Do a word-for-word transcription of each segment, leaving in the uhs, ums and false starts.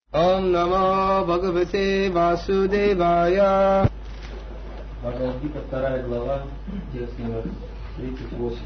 Om Namo Bhagavate Vasudevaya. Бхагавад-гита, вторая глава, текст номер тридцать восемь.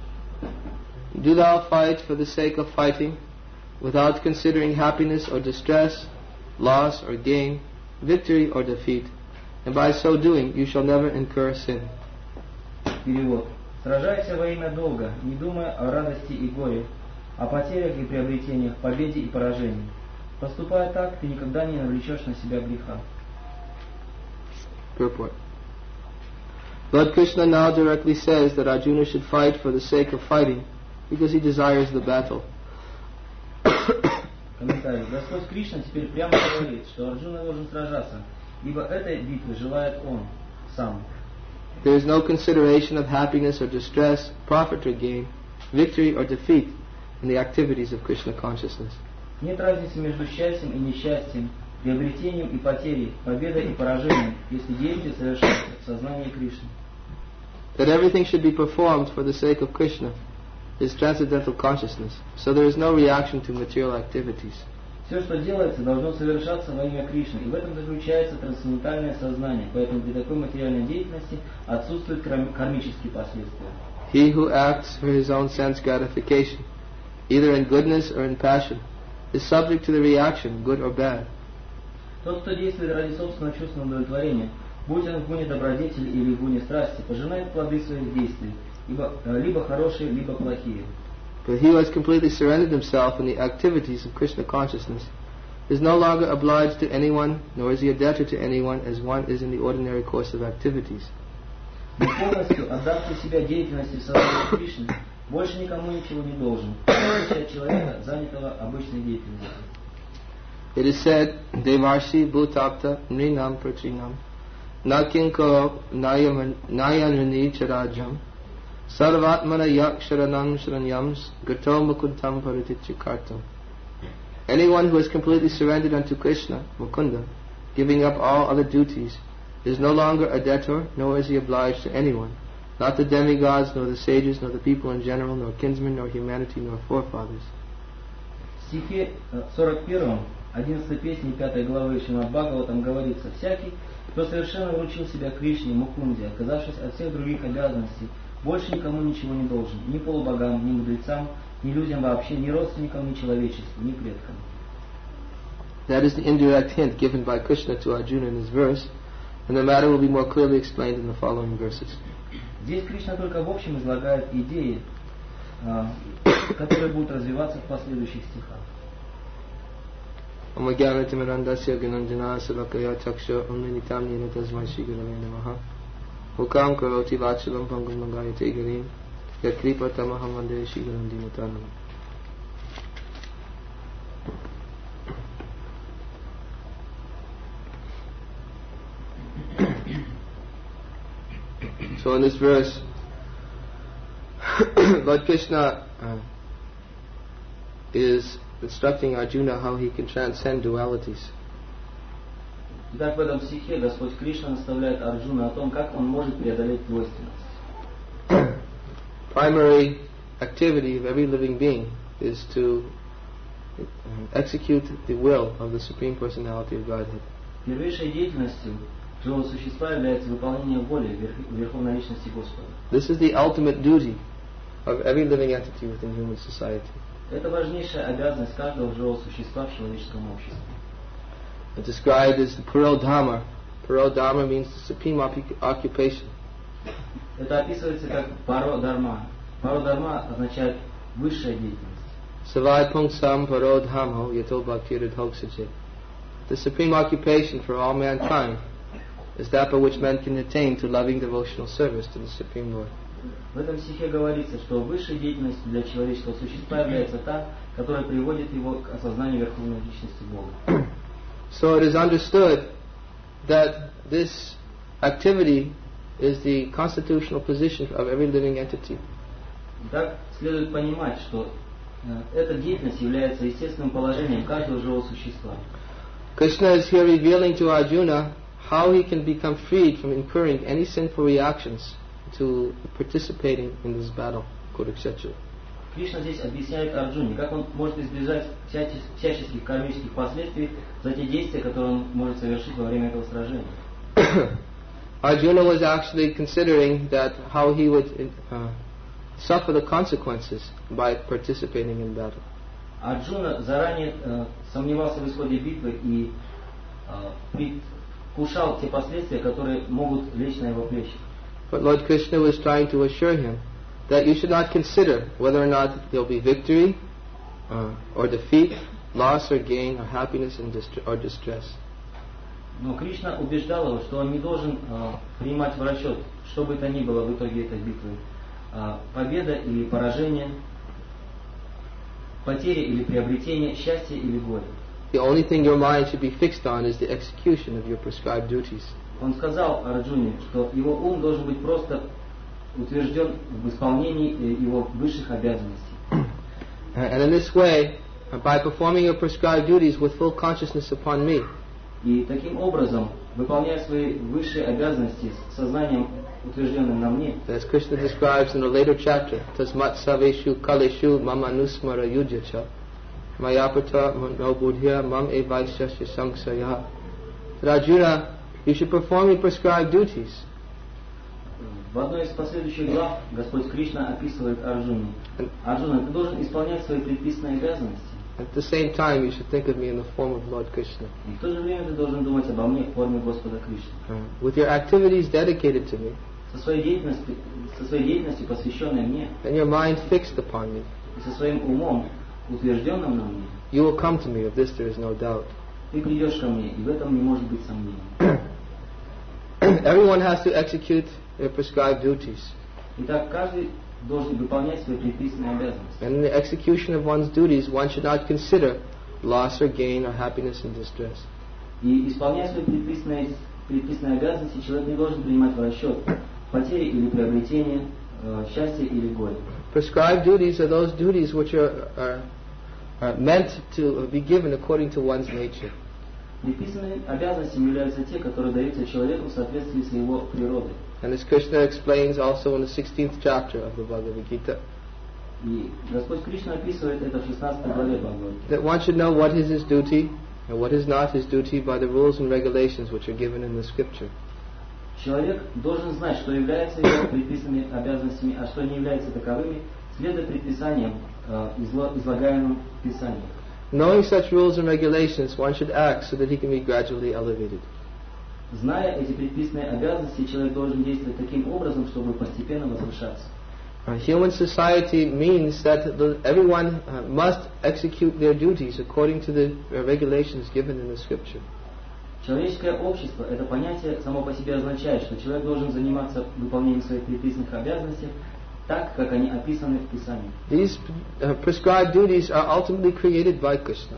Do thou fight for the sake of fighting, without considering happiness or distress, loss or gain, victory or defeat, and by so doing you shall never incur sin. Перевод. Сражайся во имя долга, не думая о радости и горе, о потерях и приобретениях, победе и поражении. Поступая так, ты никогда не навлечешь на себя греха. Purport. Lord Krishna now directly says that Arjuna should fight for the sake of fighting, because he desires the battle. Комментарий. Господь Кришна теперь прямо говорит, что Арджуна должен сражаться, ибо этой битвы желает он сам. There is no consideration of happiness or distress, profit or gain, victory or defeat in the activities of Krishna consciousness. Нет разницы между счастьем и несчастьем, приобретением и потерей, победой и поражением, если действие совершается в сознании Кришны. That everything should be performed for the sake of Krishna is transcendental consciousness, so there is no reaction to material activities. Все, что делается, должно совершаться во имя Кришны, и в этом заключается трансцендентальное сознание, поэтому при такой материальной деятельности отсутствуют кармические последствия. He who acts for his own sense gratification, either in goodness or in passion, is subject to the reaction, good or bad. Тот, кто действует ради собственного чувственного удовлетворения, будь он в гуне добродетели или в гуне страсти, пожинает плоды своих действий, ибо, либо хорошие, либо плохие. But he who has completely surrendered himself in the activities of Krishna consciousness is no longer obliged to anyone, nor is he a debtor to anyone as one is in the ordinary course of activities. Но полностью отдавший себя деятельности в сознании Кришны, больше никому ничего не должен, в отличие от человека, занятого обычной деятельностью. It is said, Devarshi Bhutapta Nrinam Prachinam Nakinko Nayanrani Charajam Sarvatmana Yaksharanam Shranyams Gato Mukuntam Paritichikartam. Anyone who has completely surrendered unto Krishna, Mukunda, giving up all other duties, is no longer a debtor, nor is he obliged to anyone, not the demigods, nor the sages, nor the people in general, nor kinsmen, nor humanity, nor forefathers. В стихе сорок первом, одиннадцатой песни пятой главы Шримад Бхагаватам говорится: «Всякий, кто совершенно вручил себя Кришне, Мукунде, отказавшись от всех других обязанностей, больше никому ничего не должен, ни полубогам, ни мудрецам, ни людям вообще, ни родственникам, ни человечеству, ни предкам». That is the indirect hint given by Krishna to Arjuna in this verse, and the matter will be more clearly explained in the following verses. Здесь Кришна только в общем излагает идеи, которые будут развиваться в последующих стихах. Omagyanatimirandasya Gananjana Savakaya Chaksha Omninitam Nina Tasmai Shri Gurave Namaha Mukam Karoti Vachalam Pangam Nagayate Garim Yatkripa Tamaham Vande Shri Gurum Dinatanam. So in this verse, Lord Krishna uh, is instructing Arjuna how he can transcend dualities. Итак, в этом стихе Господь Кришна наставляет Арджуна о том, как он может преодолеть двойственность. Primary activity of every living being is to execute the will of the Supreme Personality of Godhead. Первейшей деятельностью живого существа является выполнение воли Верховной Личности Господа. This is the ultimate duty of every living entity within human society. Это важнейшая обязанность каждого живого существа в человеческом обществе. It's described as the Purodharma. Purodharma means the supreme occupation. Это описывается как паро-дарма. Паро-дарма означает высшая деятельность. Savai pungsam parodharmo yato bhaktiridhoksaje. The supreme occupation for all mankind is that by which men can attain to loving devotional service to the Supreme Lord. В этом стихе говорится, что высшей деятельностью для человеческого существа является та, которая приводит его к осознанию Верховной Личности Бога. So it is understood that this activity is the constitutional position of every living entity. Так следует понимать, что эта деятельность является естественным положением каждого живого существа. Krishna is here revealing to Arjuna how he can become freed from incurring any sinful reactions to participating in this battle, Kurukshetra. Кришна здесь объясняет Арджуне, как он может избежать всяческих кармических последствий за те действия, которые он может совершить во время этого сражения. Arjuna was actually considering that how he would uh, suffer the consequences by participating in battle. Арджуна заранее э, сомневался в исходе битвы и э, предвкушал те последствия, которые могут лечь на его плечи. But Lord Krishna was trying to assure him that you should not consider whether or not there will be victory uh, or defeat, loss or gain, or happiness and dist- or distress. Но Кришна убеждал его, что он не должен э, принимать в расчет, что бы то ни было в итоге этой битвы, э, победа или поражение, потеря или приобретение, счастье или горе. The only thing your mind should be fixed on is the execution of your prescribed duties. Он сказал Арджуне, что его ум должен быть просто утвержден в исполнении его высших обязанностей. And in this way, by performing your prescribed duties with full consciousness upon me, И таким образом, выполняя свои высшие обязанности с сознанием, утвержденным на мне, as Krishna describes in a later chapter, Tasmat Saveshu Kaleshu Mama Nusmara Yudyacha Mayapata No Buddhya Mam Evaishasya Sangsaya. Arjuna, you should perform your prescribed duties. В одной из последующих глав Господь Кришна описывает Арджуне: Арджуна, ты должен исполнять свои предписанные обязанности. At the same time, you should think of me in the form of Lord Krishna. И в то же время ты должен думать обо мне в форме Господа Кришны. With your activities dedicated to me, Со своей деятельностью, со своей деятельностью, посвященной мне, and your mind fixed upon me, и со своим умом, утвержденным на мне, you will come to me. Of this there is no doubt. ты придешь ко мне, и в этом не может быть сомнений. Everyone has to execute their prescribed duties. Итак, каждый должен выполнять свои предписанные обязанности. And in the execution of one's duties, one should not consider loss or gain or happiness and distress. И исполняя свои предписанные, предписанные обязанности, человек не должен принимать в расчет потери или приобретения, э, счастья или горе. Prescribed duties are those duties which are, are, are meant to be given according to one's nature. Предписанными обязанностями являются те, которые даются человеку в соответствии с его природой. And as Krishna explains also in the sixteenth chapter of the Bhagavad Gita, И Господь Кришна описывает это в шестнадцатой главе Бхагавад-гиты. that one should know what is his duty and what is not his duty by the rules and regulations which are given in the scripture. Человек должен знать, что является его предписанными обязанностями, а что не является таковыми, следуя предписаниям, э, изло- излагаемым в Писании. Knowing such rules and regulations, one should act so that he can be gradually elevated. Зная эти предписанные обязанности, человек должен действовать таким образом, чтобы постепенно возвышаться. Uh, human society means that the, everyone uh, must execute their duties according to the uh, regulations given in the scripture. Человеческое общество, это понятие само по себе означает, что человек должен заниматься выполнением своих предписанных обязанностей так, как они описаны в Писании. These uh, prescribed duties are ultimately created by Krishna.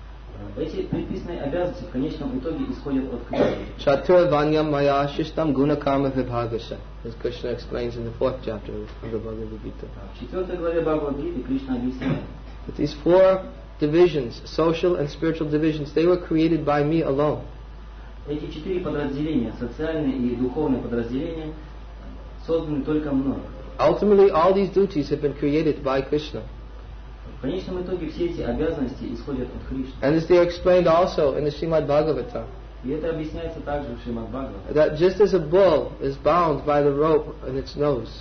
Эти предписанные обязанности в конечном итоге исходят от Кришны. Chatur vanyam maya shishtam guna karma vibhagasya, as Krishna explains in the fourth chapter of the Bhagavad Gita. В четвертой главе Бхагавад-гиты Кришна объясняет: But these four divisions, social and spiritual divisions, they were created by me alone. эти четыре подразделения, социальные и духовные подразделения, созданы только мной. Ultimately, all these duties have been created by Krishna. В конечном итоге все эти обязанности исходят от Кришны. And as they are explained also in the Srimad Bhagavatam, И это объясняется также в Шримад Бхагаватам, that just as a bull is bound by the rope in its nose,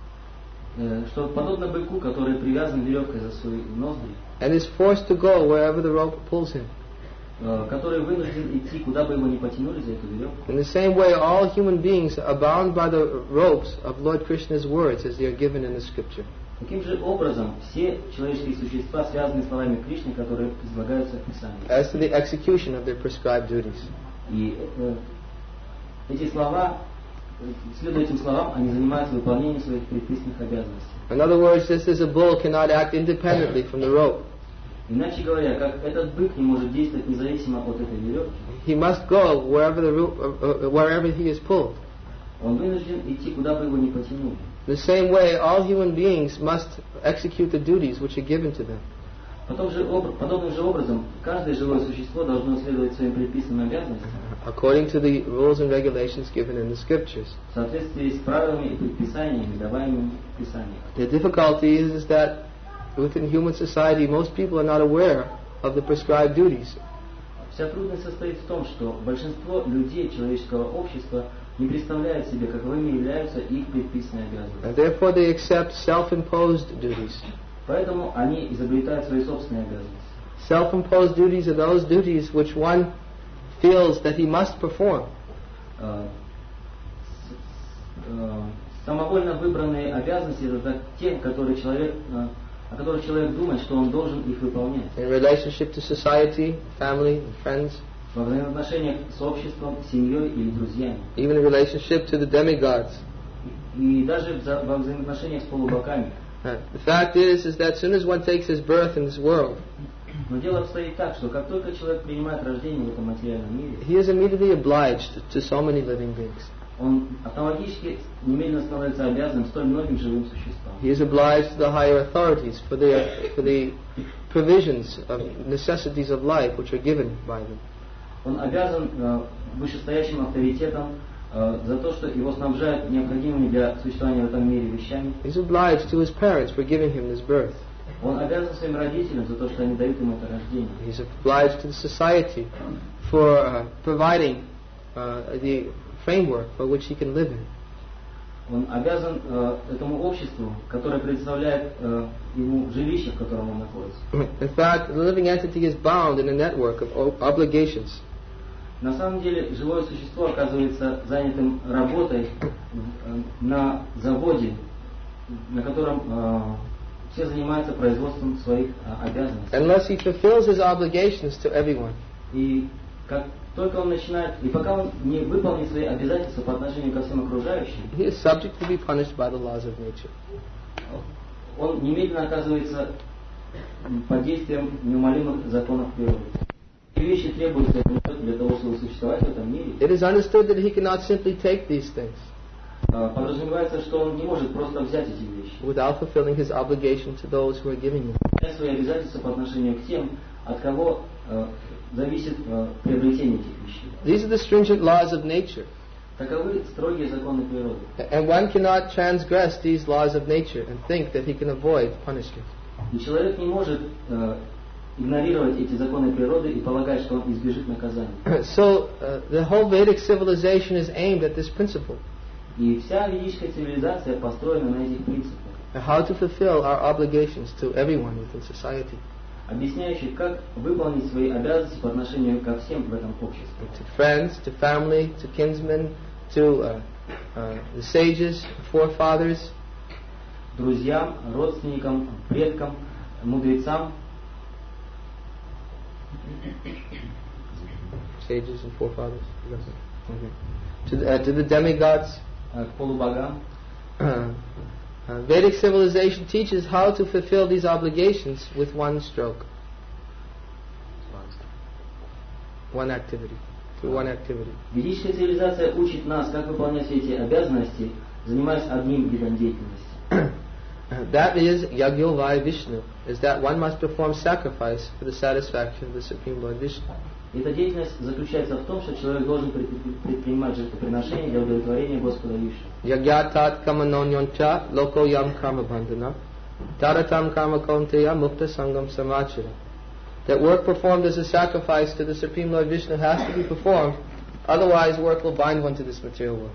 э, что подобно быку, который привязан веревкой за свои ноздри, and is forced to go wherever the rope pulls him, э, который вынужден идти, куда бы его ни потянули за эту веревку. in the same way, all human beings are bound by the ropes of Lord Krishna's words as they are given in the scripture. Таким же образом, все человеческие существа связаны словами Кришны, которые излагаются в Писании. As to the execution of their prescribed duties. И э, эти слова, э, следуя этим словам, они занимаются выполнением своих предписанных обязанностей. In other words, just as a bull cannot act independently from the rope, Иначе говоря, как этот бык не может действовать независимо от этой веревки, he must go wherever the rope, uh, uh, wherever he is pulled. он вынужден идти, куда бы его ни потянули. In the same way, all human beings must execute the duties which are given to them. Потом же, об, подобным же образом, каждое живое существо должно следовать своим предписанным обязанностям According to the rules and regulations given in the scriptures. в соответствии с правилами и предписаниями, даваемыми в Писании. The difficulty is, is that within human society, most people are not aware of the prescribed duties. Вся трудность состоит в том, что большинство людей человеческого общества не представляют себе, каковыми являются их предписанные обязанности. And therefore they accept self-imposed duties. Поэтому они изобретают свои собственные обязанности. Self-imposed duties are those duties which one feels that he must perform. Uh, uh, самовольно выбранные обязанности — это те, которые человек, uh, о которых человек думает, что он должен их выполнять. In relationship to society, family, and friends. Во взаимоотношениях с обществом, семьей или друзьями. Even in relationship to the demigods. И даже во взаимоотношениях с полубогами. Uh, the fact is, is that as soon as one takes his birth in this world, но дело обстоит так, что как только человек принимает рождение в этом материальном мире, he is immediately obliged to so many living beings. Он автоматически немедленно становится обязанным столь многим живым существам. He is obliged to the higher authorities for the for the provisions of necessities of life which are given by them. Он обязан uh, вышестоящим авторитетам uh, за то, что его снабжают необходимыми для существования в этом мире вещами. He is obliged to his parents for giving him this birth. Он обязан своим родителям за то, что они дают ему это рождение. He is obliged to the society for uh, providing uh, the framework for which he can live in. Он обязан uh, этому обществу, которое предоставляет uh, ему жилище, в котором он находится. In fact, the living entity is bound in a network of obligations. На самом деле, живое существо оказывается занятым работой на заводе, на котором uh, все занимаются производством своих uh, обязанностей. Unless he fulfills his obligations to everyone. И как только он начинает, и пока он не выполнит свои обязательства по отношению ко всем окружающим, he is subject to be punished by the laws of nature. Он немедленно оказывается под действием неумолимых законов природы. И вещи требуются для того, чтобы существовать в этом мире. It is understood that he cannot simply take these things. Подразумевается, что он не может просто взять эти вещи. Without fulfilling his obligation to those who are giving them. Свои обязательства по отношению к тем, от кого зависит приобретение этих вещей. These are the stringent laws of nature. Таковы строгие законы природы. And one cannot transgress these laws of nature and think that he can avoid punishment. И человек не может игнорировать эти законы природы и полагать, что он избежит наказания. So uh, the whole Vedic civilization is aimed at this principle. И вся ведическая цивилизация построена на этих принципах. How to fulfill our obligations to everyone within society. Объясняющих, как выполнить свои обязанности по отношению ко всем в этом обществе. To friends, to family, to kinsmen, to uh, uh, the sages, forefathers. Друзьям, родственникам, предкам, мудрецам. Sages and forefathers. Okay. To the, uh, to the demigods. К полубогам. Uh, uh, Vedic civilization teaches how to fulfill these obligations with one stroke. One activity. Through one activity. Ведическая цивилизация учит нас, как выполнять все эти обязанности, занимаясь одним видом деятельности. That is Yagyovai Vishnu, is that one must perform sacrifice for the satisfaction of the Supreme Lord Vishnu. Эта деятельность заключается в том, что человек должен предпринимать жертвоприношения для удовлетворения Господа Вишну. Yagyatat kamanonyoncha loko yam karma bandhana taratam karma konteya mukta sangam samachara. That work performed as a sacrifice to the Supreme Lord Vishnu has to be performed, otherwise work will bind one to this material world.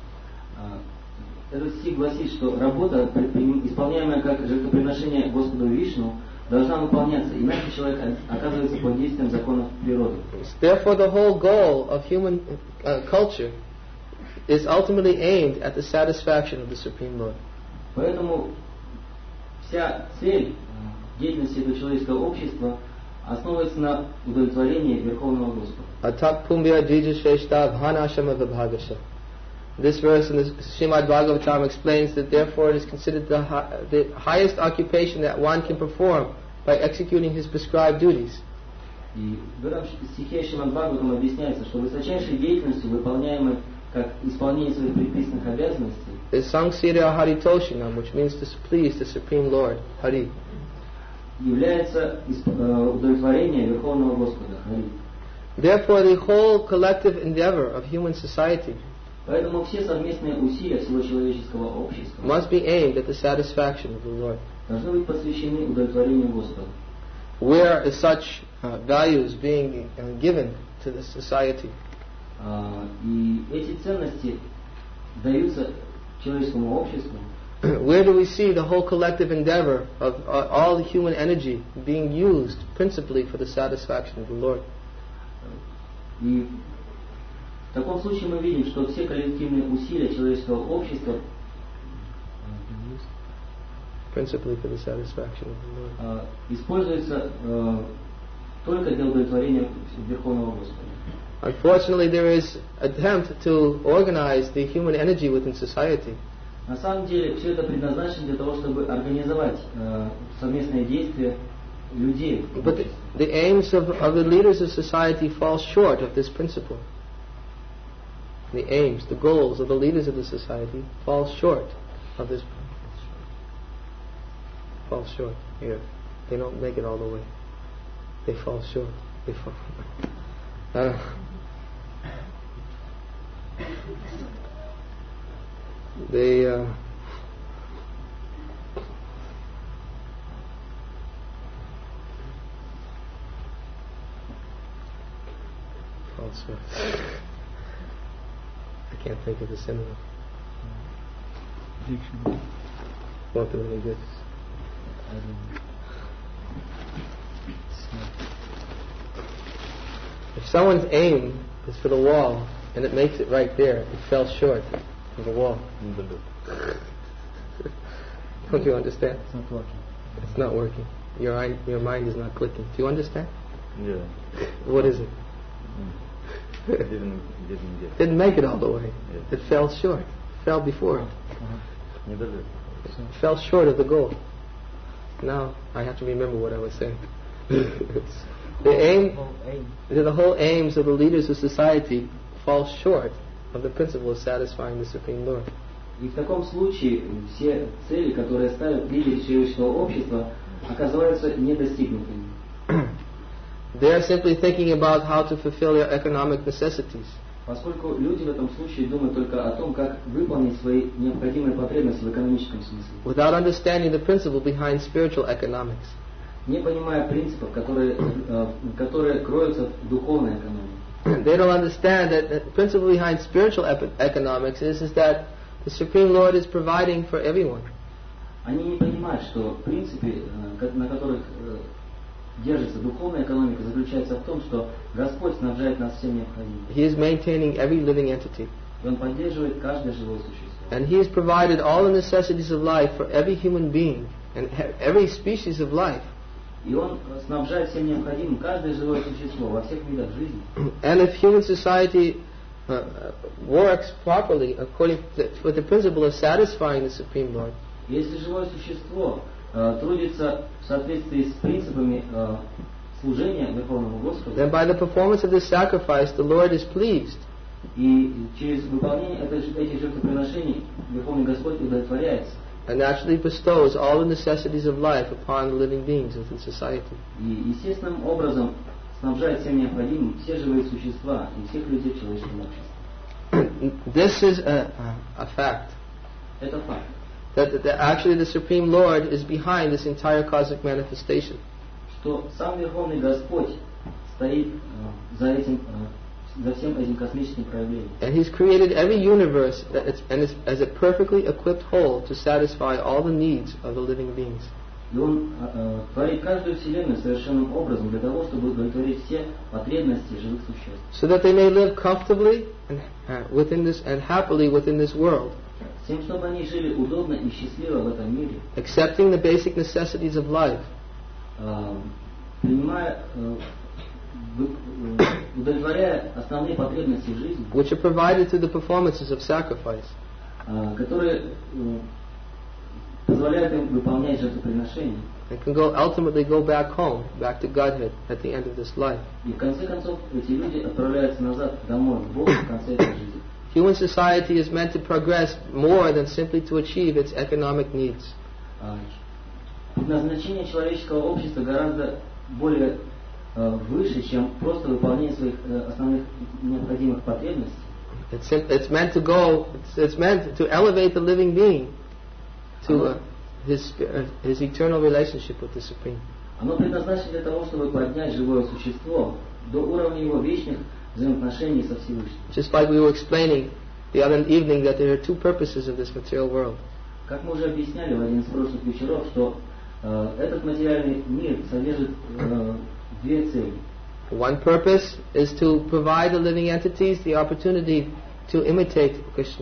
Этот стих гласит, что работа, исполняемая как жертвоприношение Господу Вишну, должна выполняться, иначе человек оказывается под действием законов природы. Therefore, the whole goal of human uh, culture is ultimately aimed at the satisfaction of the Supreme Lord. Poэтому вся цель деятельности этого человеческого общества основывается на удовлетворении Верховного Господа. Atak pumbya dvijasheshta bhanashama vibhagasha. This verse in the Srimad Bhagavatam explains that therefore it is considered the, hi- the highest occupation that one can perform by executing his prescribed duties. И в этом стихе Шримад Бхагаватам объясняется, что высочайшей деятельностью, выполняемой как исполнение своих предписанных обязанностей, is Sangsirya Haritoshanam, which means to please the Supreme Lord, Hari. является удовлетворение Верховного Господа, Хари. Therefore, the whole collective endeavor of human society Поэтому все совместные усилия всего человеческого общества must be aimed at the satisfaction of the Lord. должны быть посвящены удовлетворению Господа. Where is such uh, values being uh, given to the society? А, и эти ценности даются человеческому обществу. Where do we see the whole collective endeavor of uh, all the human energy being used principally for the satisfaction of the Lord? И в таком случае мы видим, что все коллективные усилия человеческого общества principally for the satisfaction of the Lord. а, используются а, только для удовлетворения Верховного Господа. Unfortunately, there is attempt to organize the human energy within society. На самом деле все это предназначено для того, чтобы организовать а, совместные действия людей. But the, the aims of, of the leaders of society fall short of this principle. The aims, the goals of the leaders of the society fall short of this. Fall short. Here, they don't make it all the way. They fall short. They fall. Uh, they. Uh, fall short. I can't think of the synonym. Won't do any good. If someone's aim is for the wall and it makes it right there, it fell short of the wall. Don't you understand? It's not working. It's not working. Your eye, your mind is not clicking. Do you understand? Yeah. What is it? Didn't, didn't get. Didn't make it all the way. Yeah. It fell short. Fell before it. Не дали. It fell short of the goal. Now I have to remember what I was saying. The aim, the whole aims of the leaders of society fall short of the principle of satisfying the Supreme Lord. И в таком случае все цели, которые ставят лидеры человеческого общества, оказываются недостигнутыми. They are simply thinking about how to fulfill their economic necessities. Поскольку люди в этом случае думают только о том, как выполнить свои необходимые потребности в экономическом смысле, without understanding the principle behind spiritual economics. не понимая принципов, которые, которые кроются в духовной экономике. They don't understand that the principle behind spiritual ep- economics is, is that the Supreme Lord is providing for everyone. Они не понимают, что в принципе, на которых держится духовная экономика, заключается в том, что Господь снабжает нас всем необходимым. He is maintaining every living entity. И Он поддерживает каждое живое существо. And He has provided all the necessities of life for every human being and he- every species of life. И Он снабжает всем необходимым каждое живое существо во всех видах жизни. And if human society uh, works properly according to, with the principle of satisfying the Supreme Lord, Если живое существо э, трудится в соответствии с принципами э, служения Верховному Господу, then by the performance of this sacrifice, the Lord is pleased. и через выполнение этих, этих жертвоприношений Верховный Господь удовлетворяется and naturally bestows all the necessities of life upon the living beings within society. и естественным образом снабжает всем необходимым все живые существа и всех людей в человеческом обществе. This is a, a, a fact. Это факт. That, that actually the Supreme Lord is behind this entire cosmic manifestation. Что сам Верховный Господь стоит э, за этим, э, за всем этим космическим проявлением. And He's created every universe that it's, and it's, as a perfectly equipped whole to satisfy all the needs of the living beings. И Он э, творит каждую вселенную совершенным образом для того, чтобы удовлетворить все потребности живых существ. So that they may live comfortably and uh, within this and happily within this world, С тем, чтобы они жили удобно и счастливо в этом мире, accepting the basic necessities of life, э, принимая, э, вы- э, удовлетворяя основные потребности жизни, which are provided through the performances of sacrifice. э, которые э, позволяют им выполнять жертвоприношения. And can go ultimately go back home, back to Godhead at the end of this life. И в конце концов эти люди отправляются назад домой, к Богу в конце этой жизни. Human society is meant to progress more than simply to achieve its economic needs. А, Предназначение человеческого общества гораздо более э, выше, чем просто выполнение своих э, основных необходимых потребностей. It's it's meant to go. It's, it's meant to elevate the living being to uh, his uh, his eternal relationship with the Supreme. Оно предназначено для того, чтобы поднять живое существо до уровня его вечных взаимоотношений со Всевышним. Just like we were explaining the other evening that there are two purposes of this material world. Как мы уже объясняли в один из прошлых вечеров, что э, этот материальный мир содержит э, две цели. One purpose is to provide the living entities the opportunity to imitate Krishna.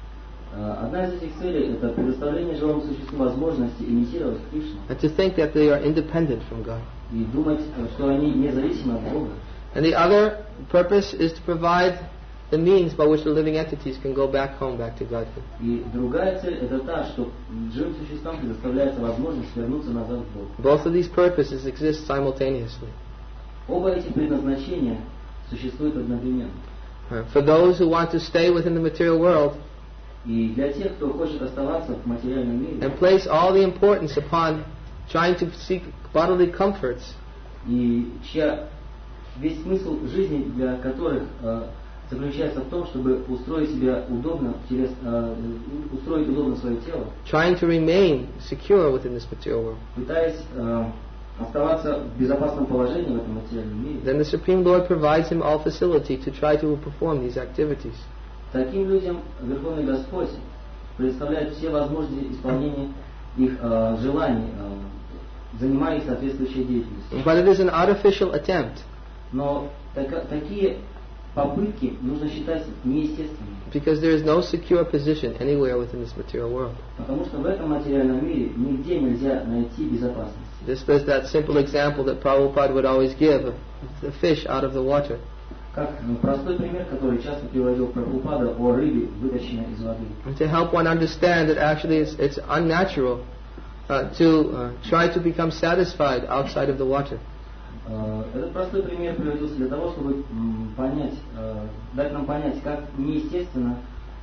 Одна из этих целей — это предоставление живому существу возможности имитировать Кришну. And to think that they are independent from God. И думать, что они независимы от Бога. And the other purpose is to provide the means by which the living entities can go back home, back to Godhead. И другая цель — это та, что живым существам предоставляется возможность вернуться назад к Богу. Both of these purposes exist simultaneously. Оба эти предназначения существуют одновременно. For those who want to stay within the material world, и для тех, кто хочет оставаться в материальном мире, and place all the importance upon trying to seek bodily comforts, и чья весь смысл жизни для которых э, заключается в том, чтобы устроить себя удобно, телес, э, устроить удобно свое тело, trying to remain secure within this material world, пытаясь э, оставаться в безопасном положении в этом материальном мире, then the Supreme Lord provides him all facility to try to perform these activities. Таким людям Верховный Господь предоставляет все возможности исполнения их э, желаний, э, занимая их соответствующей деятельностью. But it is an artificial attempt. Но так, такие попытки нужно считать неестественными. Because there is no secure position anywhere within this material world. Потому что в этом материальном мире нигде нельзя найти безопасность. This was that simple example that Prabhupada would always give of the fish out of the water. Как ну, простой пример, который часто приводил Прабхупада о рыбе, вытащенной из воды. And to help one understand that actually it's, it's unnatural uh, to uh, try to become satisfied outside of the water. Uh, этот простой пример приводился для того, чтобы м, понять, uh, дать нам понять, как неестественно,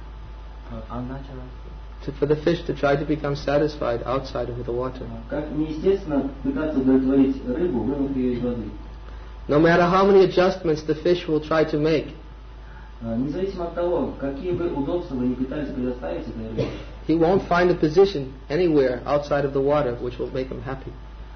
uh, unnatural, to, for the fish to try to become satisfied outside of the water. Uh, как неестественно пытаться удовлетворить рыбу, вынув ее из воды. No matter how many adjustments the fish will try to make, uh, независимо от того, какие бы удобства вы ни пытались предоставить этой рыбе, he won't find a position anywhere outside of the water which will make him happy.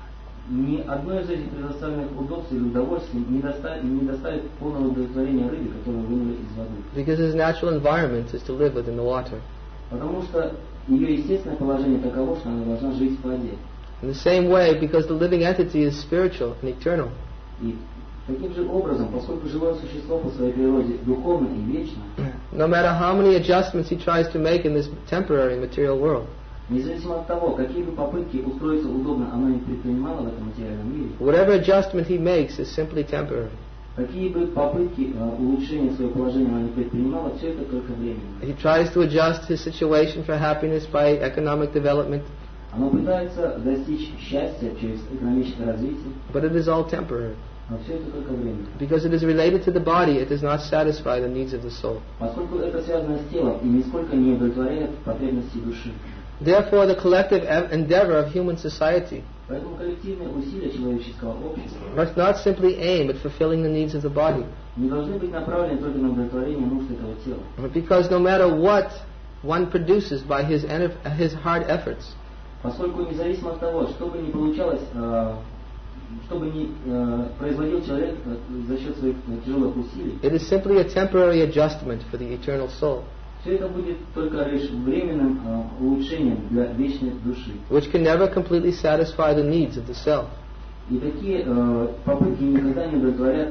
Ни одно из этих предоставленных удобств или удовольствий не доставит, не доставит полного удовлетворения рыбе, которую вынули из воды. Because his natural environment is to live within the water. Потому что ее естественное положение таково, что она должна жить в воде. In the same way, because the living entity is spiritual and eternal. И таким же образом, поскольку живое существо по своей природе духовно и вечно, no matter how many adjustments he tries to make in this temporary material world, независимо от того, какие бы попытки устроиться удобно оно не предпринимало в этом материальном мире, whatever adjustment he makes is simply temporary. какие бы попытки uh, улучшения своего положения оно не предпринимало, все это только временно. He tries to adjust his situation for happiness by economic development, Оно пытается достичь счастья через экономическое развитие, but it is all temporary. но все это только временно. Because it is related to the body, it does not satisfy the needs of the soul. Поскольку это связано с телом и нисколько не удовлетворяет потребности души. Therefore, the collective endeavor of human society Поэтому коллективные усилия человеческого общества must not simply aim at fulfilling the needs of the body. не должны быть направлены только на удовлетворение нужд этого тела. Because no matter what one produces by his, his hard efforts, Поскольку независимо от того, что бы ни получалось, э, что бы ни э, производил человек э, за счет своих э, тяжелых усилий, it is simply a temporary adjustment for the eternal soul, все это будет только лишь временным э, улучшением для вечной души. which can never completely satisfy the needs of the self. И такие э, попытки никогда не удовлетворят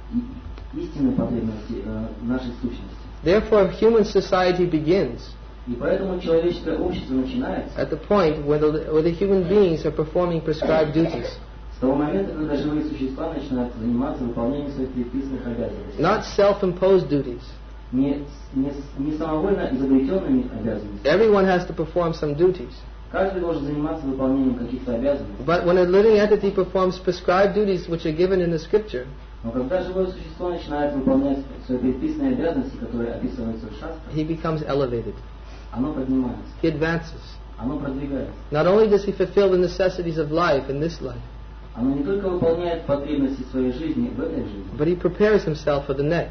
истинной потребности э, нашей сущности. Therefore, human society begins И поэтому человеческое общество начинается at the point where the, where the human beings are performing prescribed duties, с того момента, когда живые существа начинают заниматься выполнением своих предписанных обязанностей. not self-imposed duties. Не, не, не самовольно изобретенными обязанностями. Everyone has to perform some duties. Каждый должен заниматься выполнением каких-то обязанностей. But when a living entity performs prescribed duties which are given in the scripture, Но когда живое существо начинает выполнять свои предписанные обязанности, которые описываются в шастрах, he becomes elevated. оно поднимается, He advances. оно продвигается. Not only does he fulfill the necessities of life in this life, Оно не только выполняет потребности своей жизни в этой жизни, but he prepares himself for the next.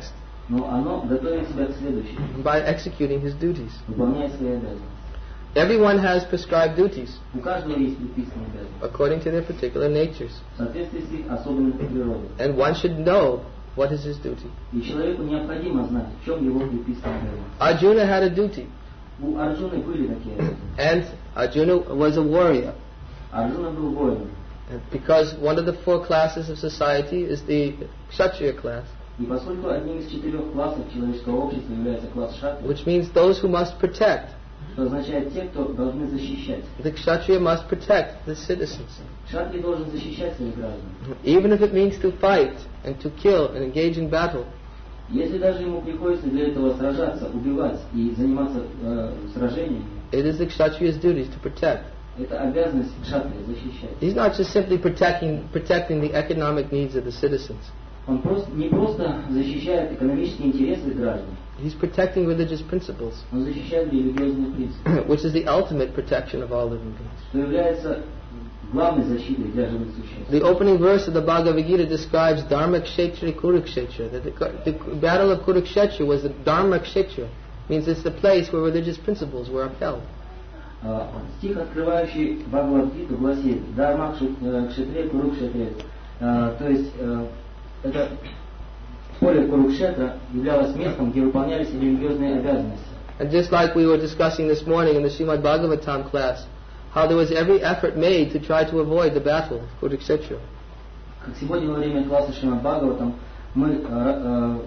Но оно готовит себя к следующему. by executing his duties. Выполняя свои обязанности. Everyone has prescribed duties У каждого есть предписанные обязанности. according to their particular natures. В соответствии с их особенностью природы. And one should know what is his duty. И человеку необходимо знать, в чем его предписанные обязанности. Arjuna had a duty. У Арджуны были такие обязанности. And Arjuna was a warrior. Арджуна был воином. Because one of the four classes of society is the Kshatriya class, И поскольку одним из четырех классов человеческого общества является класс шатри, which means those who must protect. что означает те, кто должны защищать. The Kshatriya must protect the citizens. Шатри должен защищать своих граждан. Even if it means to fight and to kill and engage in battle. Если даже ему приходится для этого сражаться, убивать и заниматься э, сражениями, It is the Kshatriya's duties to protect. это обязанность кшатрия защищать. He's not just simply protecting protecting the economic needs of the citizens. Он просто, не просто защищает экономические интересы граждан, He's protecting religious principles, он защищает религиозные принципы, which is the ultimate protection of all living beings. что является главной защитой для живых существ. The opening verse of the Bhagavad Gita describes Dharma Kshetra Kurukshetra. That the, the battle of Kurukshetra was the Dharma Kshetra. Means it's the place where religious principles were upheld. Uh, стих, открывающий Бхагавад-гиту, гласит «Дharma Kshetре Курукшетре». Uh, то есть uh, это поле Курукшетра являлось местом, где выполнялись религиозные обязанности. And just like we were discussing this morning in the Srimad Bhagavatam class, how there was every effort made to try to avoid the battle of Kurukshetra. Как сегодня во время класса Шримад Бхагаватам мы uh,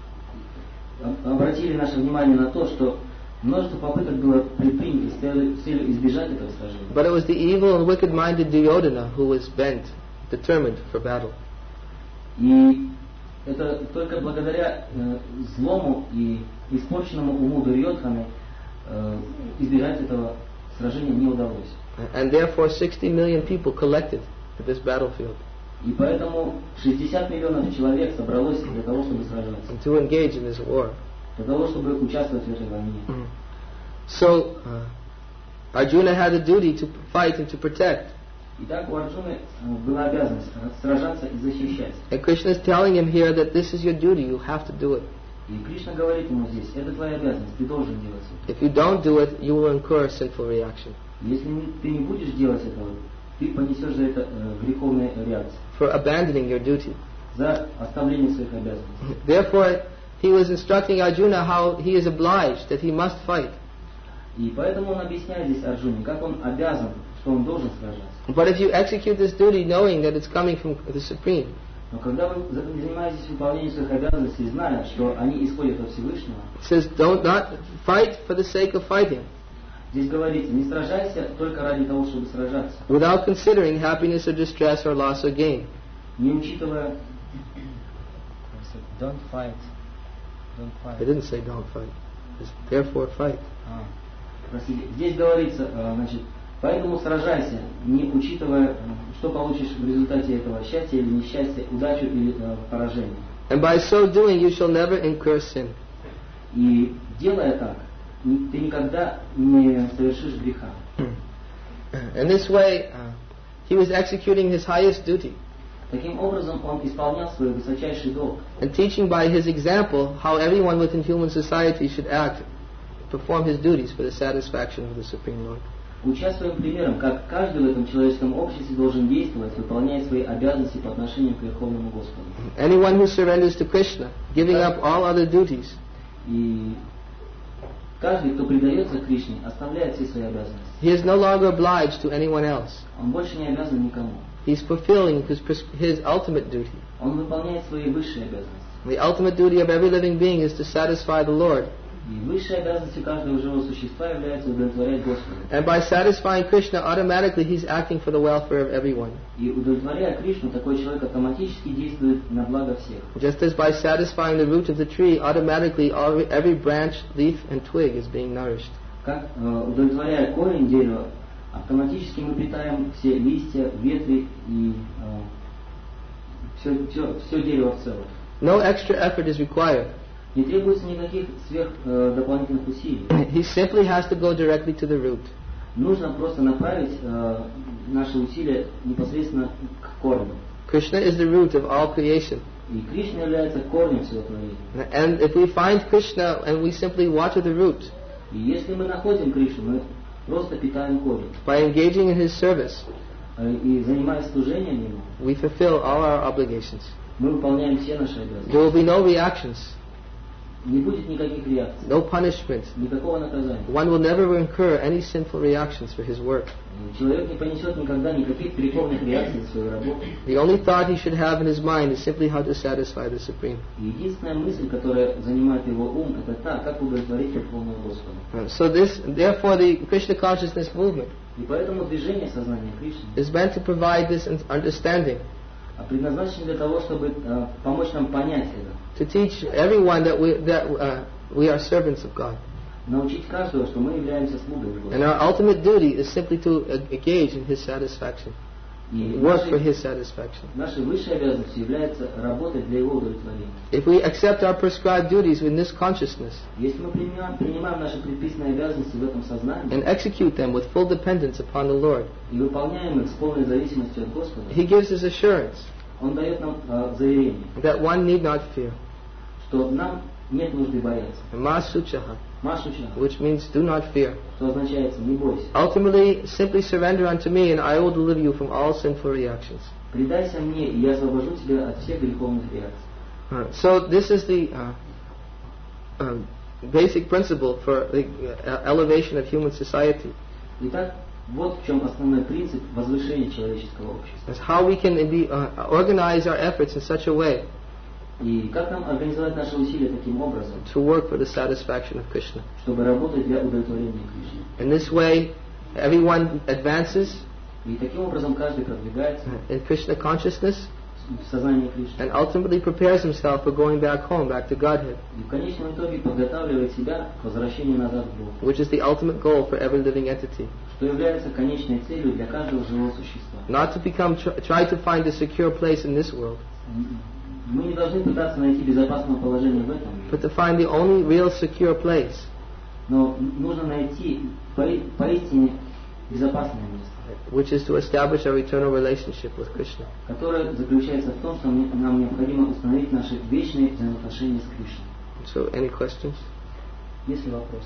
uh, обратили наше внимание на то, что множество попыток было предпринято с целью избежать этого сражения. But it was the evil and wicked-minded Duryodhana who was bent, determined for battle. И это только благодаря э, злому и испорченному уму Дурьодханы э, избежать этого сражения не удалось. And therefore sixty million people collected at this battlefield И поэтому шестьдесят миллионов человек собралось для того, чтобы сражаться, to engage in this war. для того, чтобы участвовать в этой войне. So uh, Arjuna had a duty to fight and to protect. Итак, у Арджуны была обязанность сражаться и защищать. And Krishna is telling him here that this is your duty, you have to do it. И Кришна говорит ему здесь, это твоя обязанность, ты должен делать это. If you don't do it, you will incur a sinful reaction. Если ты не будешь делать этого, ты понесешь за это э, греховные реакции. For abandoning your duty. За оставление своих обязанностей. Therefore, he was instructing Arjuna how he is obliged, that he must fight. И поэтому он объясняет здесь Арджуне, как он обязан, что он должен сражаться. But if you execute this duty knowing that it's coming from the Supreme, Но когда вы занимаетесь выполнением своих обязанностей, зная, что они исходят от Всевышнего, it says, don't not fight for the sake of fighting, здесь говорится, не сражайся только ради того, чтобы сражаться, without considering happiness or distress or loss or gain. не учитывая... Don't fight. Don't fight. It didn't say don't fight. It's therefore fight. А, простите. Здесь говорится, значит, поэтому сражайся, не учитывая, что получишь в результате этого, счастья или несчастья, удачу или э, поражение. And by so doing, you shall never incur sin. И делая так, ты никогда не совершишь греха. In this way, uh, he was executing his highest duty, Таким образом, он исполнял свой высочайший долг, and teaching by his example how everyone within human society should act, perform his duties for the satisfaction of the Supreme Lord. участвуя примером, как каждый в этом человеческом обществе должен действовать, выполняя свои обязанности по отношению к Верховному Господу. Anyone who surrenders to Krishna, giving up all other duties, И каждый, кто предается Кришне, оставляет все свои обязанности. he is no longer obliged to anyone else. Он больше не обязан никому. He's fulfilling his, his ultimate duty. Он выполняет свои высшие обязанности. The ultimate duty of every living being is to satisfy the Lord. И высшей обязанностью каждого живого существа является удовлетворять Господа. And by satisfying Krishna, automatically he's acting for the welfare of everyone. И удовлетворяя Кришну, такой человек автоматически действует на благо всех. Just as by satisfying the root of the tree, automatically all, every branch, leaf, and twig is being nourished. Как э, удовлетворяя корень дерева, автоматически мы питаем все листья, ветви и э, все, все, все дерево в целом. No extra effort is required. Не требуется никаких сверх э, дополнительных усилий. He simply has to go directly to the root. Нужно просто направить э, наши усилия непосредственно к корню. Krishna is the root of all creation. И Кришна является корнем всего творения. And if we find Krishna and we simply water the root, И если мы находим Кришну, мы просто питаем корень. by engaging in His service, И занимаясь служением Ему, we fulfill all our obligations. мы выполняем все наши обязанности. There will be no reactions, Не будет никаких реакций, no punishment. никакого наказания. One will never incur any sinful reactions for his work. Человек не понесет никогда никаких греховных реакций за свою работу. The only thought he should have in his mind is simply how to satisfy the Supreme. Единственная мысль, которая занимает его ум, это та, как удовлетворить Верховного Господа. So this, therefore, the Krishna consciousness movement И поэтому движение сознания Кришны is meant to provide this understanding, предназначено для того, чтобы uh, помочь нам понять это. to teach everyone that we that uh, we are servants of God, Научить каждого, что мы являемся слугами and Господа. our ultimate duty is simply to engage in His satisfaction, И work for нашей, His satisfaction. нашей высшей обязанностью является работать для Его удовлетворения. If we accept our prescribed duties in this consciousness Если мы принимаем, принимаем наши предписанные обязанности в этом сознании and execute them with full dependence upon the Lord, и выполняем их с полной зависимостью от Господа, He gives us assurance Он дает нам uh, заверение, that one need not fear. что нам нет нужды бояться. Ma suchaha, Машуча, which means do not fear. что означает не бойся. Ultimately, simply surrender unto me, and I will deliver you from all sinful reactions. Предайся мне, и я освобожу тебя от всех греховных реакций. Uh, so this is the uh, uh, basic principle for the uh, elevation of human society. Итак, вот в чем основной принцип возвышения человеческого общества. That's how we can be, uh, organize our efforts in such a way И как нам организовать наши усилия таким образом, to work for the satisfaction of Krishna. чтобы работать для удовлетворения Кришны. In this way, everyone advances И таким образом каждый продвигается in Krishna consciousness в сознании Кришны. and ultimately prepares himself for going back home, back to Godhead, И в конечном итоге подготавливает себя к возвращению назад в Бог, which is the ultimate goal for every living entity. что является конечной целью для каждого живого существа. Not to become, tr- try to find a secure place in this world, Мы не должны пытаться найти безопасное положение в этом мире, but to find the only real secure place, но нужно найти пои- поистине безопасное место, which is to establish our eternal relationship with Krishna. которое заключается в том, что мне- нам необходимо установить наши вечные взаимоотношения с Кришной. So, any questions? Есть ли вопросы?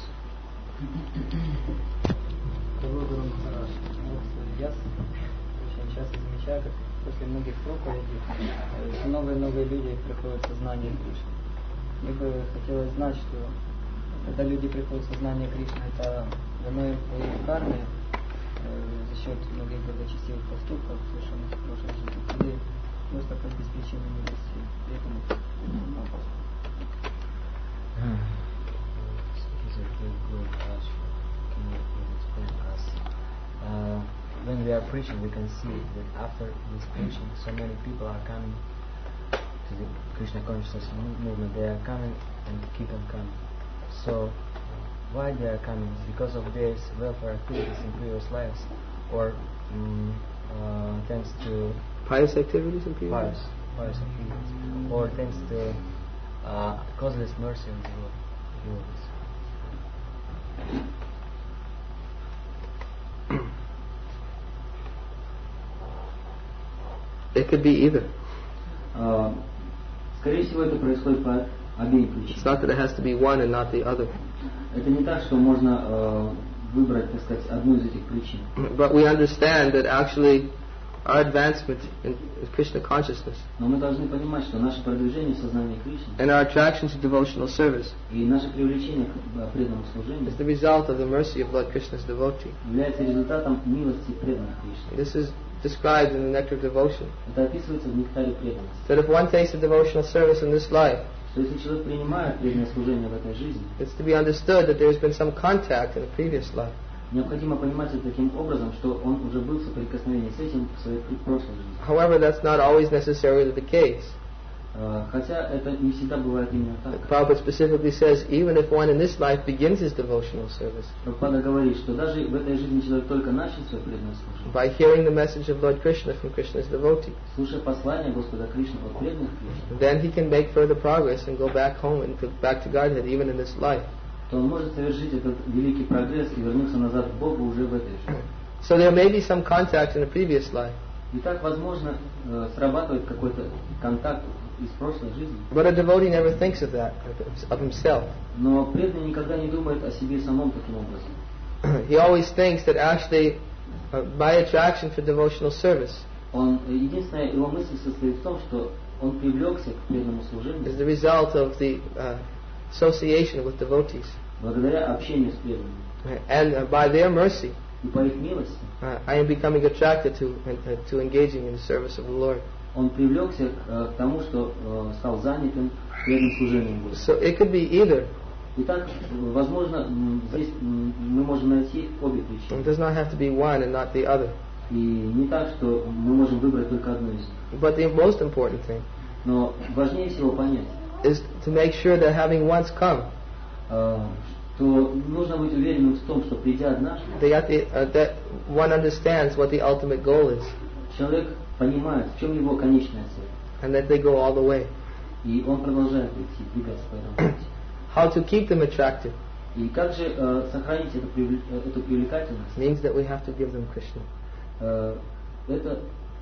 Я очень часто замечаю, как после многих проповедей э, новые-новые люди приходят в сознание Кришны. Мне бы хотелось знать, что когда люди приходят в сознание Кришны, это дано им по их карме э, за счет многих благочестивых поступков, совершенных в прошлой жизни, или просто как без причины милости. Поэтому вопрос. Uh, when we are preaching, we can see that after this preaching, so many people are coming to the Krishna consciousness mo- movement. They are coming and keep on coming. So, why they are coming? Because of their welfare activities in previous lives, or um, uh, thanks to Pious activities in people? pious, pious activities, or thanks to uh, causeless mercy of the Lord. devotees. It could be either. А, Скорее всего, это происходит по обеим It's причинам. not that it has to be one and not the other. Это не так, что можно э, выбрать, так сказать, одну из этих причин. But we understand that actually our advancement in Krishna consciousness Но мы должны понимать, что наше продвижение в сознании Кришны and our attraction to devotional service и наше привлечение к э, преданному служению is the result of the mercy of Lord Krishna's devotee. является результатом милости преданных Кришны. This is described in the Nectar of Devotion. Это описывается в нектаре преданности. That if one takes a devotional service in this life, Что если человек принимает преданное служение в этой жизни, it's to be understood that there has been some contact in a previous life. необходимо понимать это таким образом, что он уже был в соприкосновении с этим в своей пр- прошлой жизни. However, that's not always necessarily the case. Э, Хотя это не всегда бывает именно так. Prabhupada specifically says, even if one in this life begins his devotional service Прабхупада говорит, что даже в этой жизни человек только начал свое преданное служение, by hearing the message of Lord Krishna from Krishna's devotee, слушая послание Господа Кришны от преданных Кришны, then he can make further progress and go back home and to, back to Godhead even in this life. то он может совершить этот великий прогресс и вернуться назад к Богу уже в этой жизни. So there may be some contact in a previous life, И так, возможно, э, срабатывает какой-то контакт из прошлой жизни. But a devotee never thinks of that, of himself. Но преданный никогда не думает о себе самом таким образом. He always thinks that actually, uh, my attraction for devotional service Он, единственная его мысль состоит в том, что он привлекся к преданному служению is the result of the uh, association with devotees. благодаря общению с преданными. And uh, by their mercy, И по их милости uh, I am becoming attracted to uh, to engaging in the service of the Lord. он привлекся к, э, к тому, что э, стал занятым преданным служением Господу. So it could be either. Итак, возможно, м, здесь м, мы можем найти обе It причины. does not have to be one and not the other. И не так, что мы можем выбрать только одну из них. But the most important thing Но важнее всего понять, is to make sure that having once come, э, что нужно быть уверенным в том, что придя однажды, that, the, uh, that one understands what the ultimate goal is, человек понимает, в чем его конечная цель. and that they go all the way. И он продолжает идти, двигаться по этому пути. How to keep them attractive И как же э, сохранить эту, привле- э, эту привлекательность? means that we have to give them Krishna. Э, это,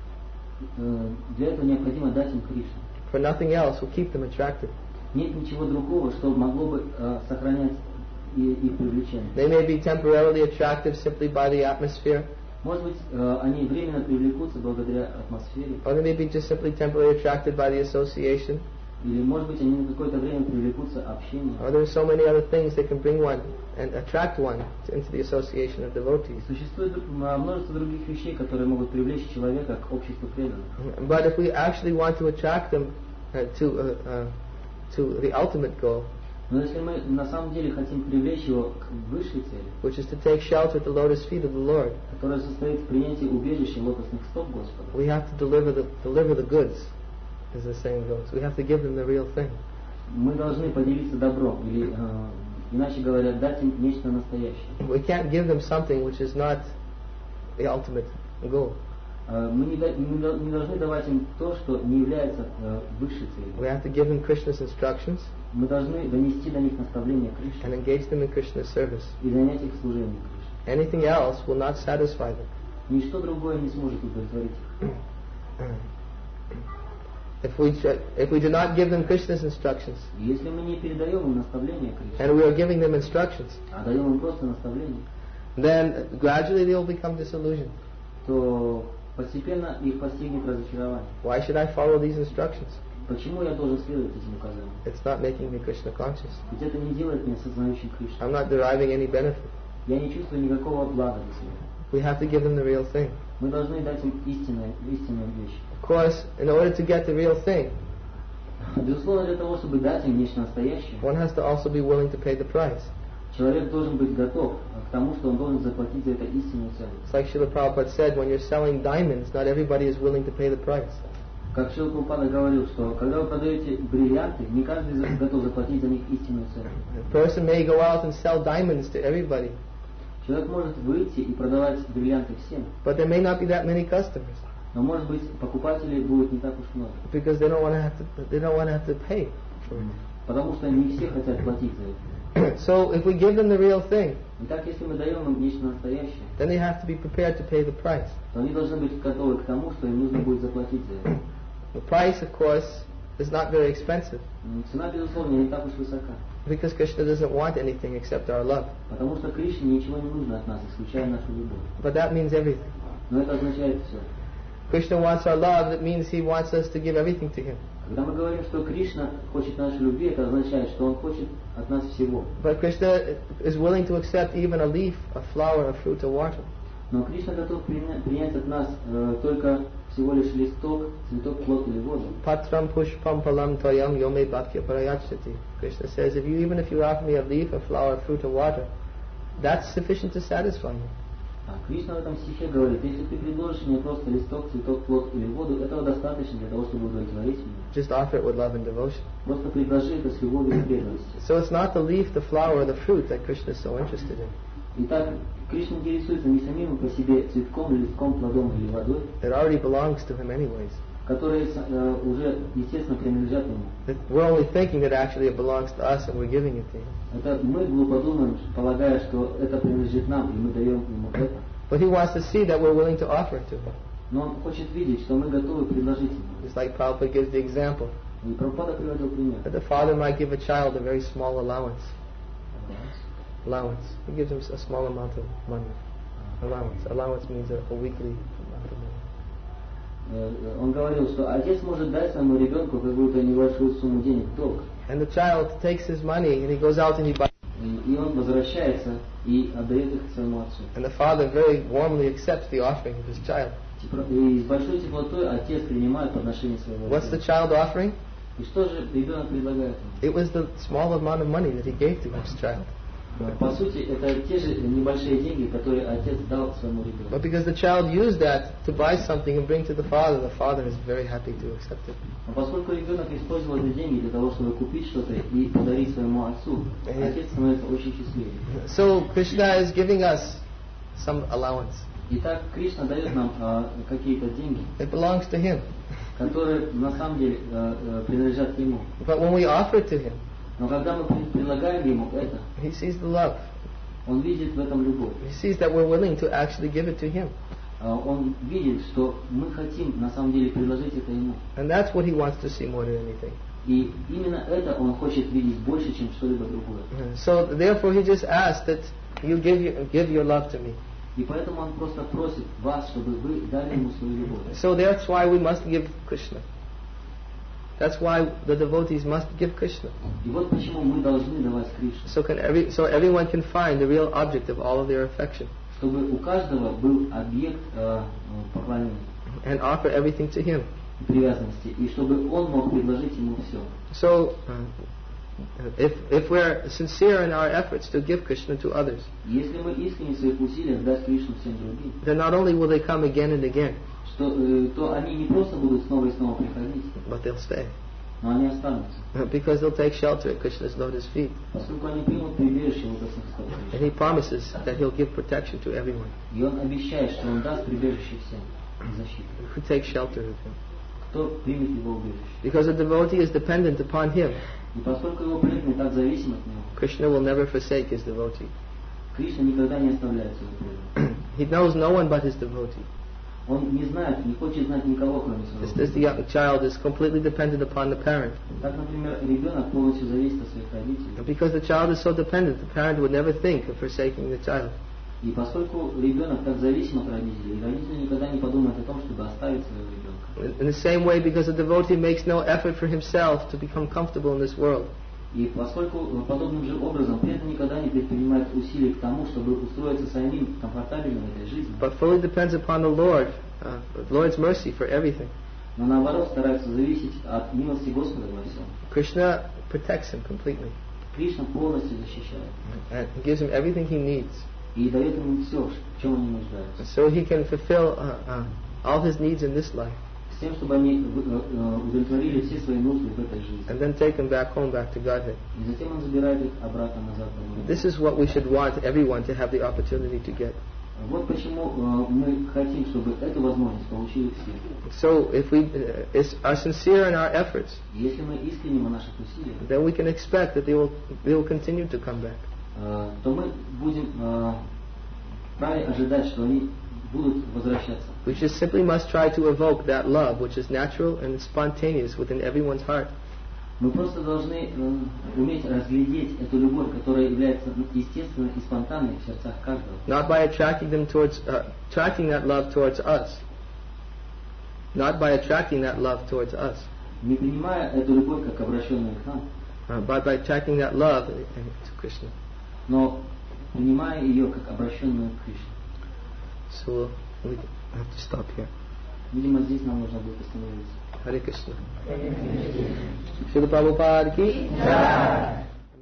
э, для этого необходимо дать им Кришну. For nothing else will keep them attractive. Нет ничего другого, что могло бы э, сохранять и- их привлечение. They may be temporarily attractive simply by the atmosphere, Может быть, э, они временно привлекутся благодаря атмосфере, or they may be just simply temporarily attracted by the association, или, может быть, они на какое-то время привлекутся общением. or there are so many other things that can bring one and attract one to, into the association of devotees. Существует друг- м, множество других вещей, которые могут привлечь человека к обществу преданных. But if we actually want to attract them uh, to uh, uh, to the ultimate goal, Но если мы на самом деле хотим привлечь его к высшей цели, which is to take shelter at the lotus feet of the Lord, которая состоит в принятии убежища лотосных стоп Господа, we have to deliver the deliver the goods, as the saying goes. We have to give them the real thing. мы должны поделиться добром, или, э, иначе говоря, дать им нечто настоящее. We can't give them something which is not the ultimate goal. Э, Мы не, да- не до- не должны давать им то, что не является э, высшей We целью. have to give them Krishna's instructions Мы должны донести до них наставления Кришны and engage them in Krishna's service. и занять их служением Кришне. Anything else will not satisfy them. Ничто другое не сможет удовлетворить их. If we tr- if we do not give them Krishna's instructions, И если мы не передаем им наставления Кришны, and we are giving them instructions, а даем им просто наставления, then gradually they will become disillusioned. то постепенно их постигнет разочарование. Why should I follow these instructions? Почему я должен следовать этим указаниям? It's not making me Krishna conscious. Ведь это не делает меня осознающим Кришну. I'm not deriving any benefit. Я не чувствую никакого блага для себя. We have to give them the real thing. Мы должны дать им истинные, истинные вещи. Of course, in order to get the real thing, Безусловно, для того, чтобы дать им нечто настоящее, one has to also be willing to pay the price. человек должен быть готов к тому, что он должен заплатить за это истинную цену. It's like Srila Prabhupada said, when you're selling diamonds, not everybody is willing to pay the price. Как Шрила Прабхупада говорил, что когда вы продаете бриллианты, не каждый за- готов заплатить за них истинную цену. A person may go out and sell diamonds to everybody, Человек может выйти и продавать бриллианты всем, but there may not be that many customers но, может быть, покупателей будет не так уж много. because they don't want to have to. They don't want to have to pay for it. Потому что не все хотят платить за это. So if we give them the real thing, Итак, если мы даем им нечто настоящее, then they have to be prepared to pay the price. то они должны быть готовы к тому, что им нужно будет заплатить за это. The price, of course, is not very expensive М, Цена, безусловно, не так уж высока. because Krishna doesn't want anything except our love. Потому что Кришне ничего не нужно от нас, исключая нашу любовь. But that means everything. Но это означает все. Krishna wants our love. That means He wants us to give everything to Him. Когда мы говорим, что Кришна хочет нашей любви, это означает, что Он хочет от нас всего. But Krishna is willing to accept even a leaf, a flower, a fruit, or water. Но Кришна готов приня- принять от нас э, только всего лишь листок, цветок, плод или воду. Patram pushpam palam toyam yome bhakya parayachati. Krishna says, if you even if you offer me a leaf, a flower, a fruit, or water, that's sufficient to satisfy me. А Кришна в этом стихе говорит, если ты предложишь мне просто листок, цветок, плод или воду, этого достаточно для того, чтобы удовлетворить меня. Just offer it with love and devotion. Просто предложи это с любовью и преданностью. So it's not the leaf, the flower, or the fruit that Krishna is so interested in. Итак, Кришна интересуется не самим по себе цветком, листком, плодом или водой, It already belongs to Him anyways. которые э, уже, естественно, принадлежат Ему. It- We're only thinking that actually it belongs to us and we're giving it to Him. Это мы глупо думаем, полагая, что это принадлежит нам, и мы даем Ему это. But He wants to see that we're willing to offer it to Him. Но Он хочет видеть, что мы готовы предложить Ему. Just like Prabhupada gives the example. И Прабхупада приводил пример. That the father might give a child a very small allowance. Allowance. He gives him a small amount of money. Allowance. Allowance means a, a weekly amount of money. Он говорил, что отец может дать своему ребенку какую-то небольшую сумму денег в долг. And the child takes his money and he goes out and he buys. И он возвращается и отдает их своему отцу. And the father very warmly accepts the offering of his child. И с большой теплотой отец принимает подношение своего What's the ребенка. child offering? И что же ребенок предлагает ему? It was the small amount of money that he gave to his child. По сути, это те же небольшие деньги, которые отец дал своему ребенку. But because the child used that to buy something and bring to the father, the father is very happy to accept it. Но поскольку ребенок использовал эти деньги для того, чтобы купить что-то и подарить своему отцу, отец становится очень счастливым. So Krishna is giving us some allowance. Итак, Кришна дает нам а, какие-то деньги, It belongs to him. которые на самом деле а, а, принадлежат ему. But when we offer it to him, Но когда мы предлагаем ему это, he sees the love. он видит в этом любовь. He sees that we're willing to actually give it to him. А, он видит, что мы хотим на самом деле предложить это ему. And that's what he wants to see more than anything. И именно это он хочет видеть больше, чем что-либо другое. So therefore he just asked that you give your, give your love to me. И поэтому он просто просит вас, чтобы вы дали ему свою любовь. So that's why we must give Krishna. That's why the devotees must give Krishna. И вот почему мы должны давать Кришне. So can every so everyone can find the real object of all of their affection Чтобы у каждого был объект э, поклонения and offer everything to him. и привязанности, и чтобы он мог предложить ему все. So uh, if if we're sincere in our efforts to give Krishna to others, Если мы искренне в своих усилиях дать Кришну всем другим, then not only will they come again and again, что, э, то они не просто будут снова и снова приходить, but they'll stay но они останутся, because they'll take shelter at Krishna's lotus feet. поскольку они примут прибежище лотосных стоп And Кришны. he promises that he'll give protection to everyone И он обещает, что он даст прибежище всем и защиту. who takes shelter of him. Кто примет его убежище. Because a devotee is dependent upon him, И поскольку его преданный так зависим от него, Krishna will never forsake his devotee. Кришна никогда не оставляет своего преданного. He knows no one but his devotee. Он не знает, не хочет знать никого, кроме своего Just as the young child is completely dependent upon the parent. Так, например, ребенок полностью зависит от своих родителей. And because the child is so dependent, the parent would never think of forsaking the child. И поскольку ребенок так зависим от родителей, родители никогда не подумают о том, чтобы оставить своего ребенка. In the same way, because a devotee makes no effort for himself to become comfortable in this world. И поскольку подобным же образом преданный никогда не предпринимает усилий к тому, чтобы устроиться самим комфортабельно в этой жизни, But fully depends upon the Lord, uh, the Lord's mercy for everything. но наоборот старается зависеть от милости Господа во всем. Krishna protects him completely Кришна полностью защищает and gives him everything he needs, и дает ему все, в чем они нуждаются, so he can fulfill uh, uh, all his needs in this life, с тем, чтобы они удовлетворили все свои нужды в этой жизни. and then take him back home, back to Godhead. И затем он забирает их обратно назад домой. This is what we should want everyone to have the opportunity to get. Вот почему э, мы хотим, чтобы эту возможность получили все. So if we uh, is, are sincere in our efforts, Если мы искренни в наших усилиях, then we can expect that they will they will continue to come back. э, то мы будем э, вправе ожидать, что они будут возвращаться. We just simply must try to evoke that love which is natural and spontaneous within everyone's heart. Мы просто должны э, уметь разглядеть эту любовь, которая является естественной и спонтанной в сердцах каждого. Not by attracting them towards, uh, attracting that love towards us. Not by attracting that love towards us, Не принимая эту любовь как обращенную к нам, uh, but by attracting that love to Krishna. но принимая ее как обращенную к Кришне. So we have to stop here. Видимо, здесь нам нужно будет остановиться. Hare Krishna. Srila Prabhupada ki.